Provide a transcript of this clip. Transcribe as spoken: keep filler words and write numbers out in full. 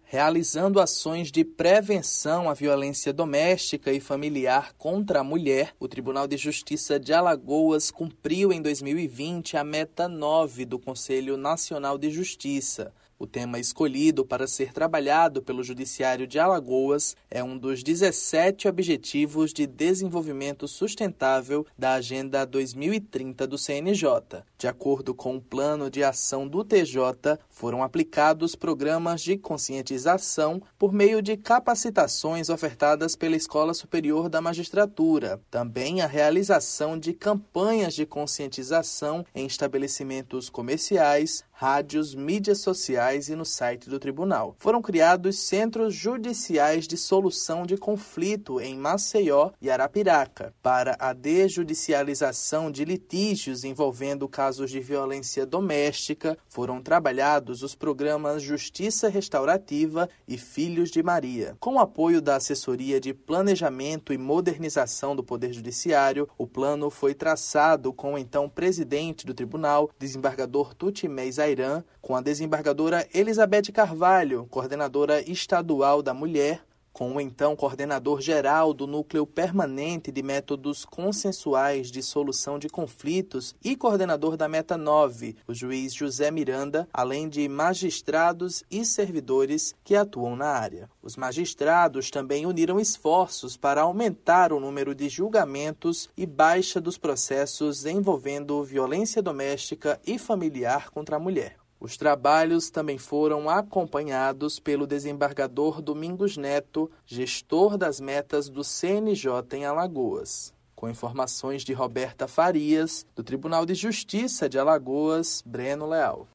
Realizando ações de prevenção à violência doméstica e familiar contra a mulher, o Tribunal de Justiça de Alagoas cumpriu em dois mil e vinte a meta nove do Conselho Nacional de Justiça. O tema escolhido para ser trabalhado pelo Judiciário de Alagoas é um dos dezessete Objetivos de Desenvolvimento Sustentável da Agenda dois mil e trinta do C N J. De acordo com o Plano de Ação do T J, foram aplicados programas de conscientização por meio de capacitações ofertadas pela Escola Superior da Magistratura. Também a realização de campanhas de conscientização em estabelecimentos comerciais, rádios, mídias sociais e no site do tribunal. Foram criados centros judiciais de solução de conflito em Maceió e Arapiraca. Para a desjudicialização de litígios envolvendo casos de violência doméstica, foram trabalhados os programas Justiça Restaurativa e Filhos de Maria. Com o apoio da Assessoria de Planejamento e Modernização do Poder Judiciário, o plano foi traçado com o então presidente do tribunal, desembargador Tutimés Ayran, com a desembargadora Elizabeth Carvalho, coordenadora estadual da mulher, com o então coordenador-geral do Núcleo Permanente de Métodos Consensuais de Solução de Conflitos e coordenador da Meta nove, o juiz José Miranda, além de magistrados e servidores que atuam na área. Os magistrados também uniram esforços para aumentar o número de julgamentos e baixa dos processos envolvendo violência doméstica e familiar contra a mulher. Os trabalhos também foram acompanhados pelo desembargador Domingos Neto, gestor das metas do C N J em Alagoas. Com informações de Roberta Farias, do Tribunal de Justiça de Alagoas, Breno Leal.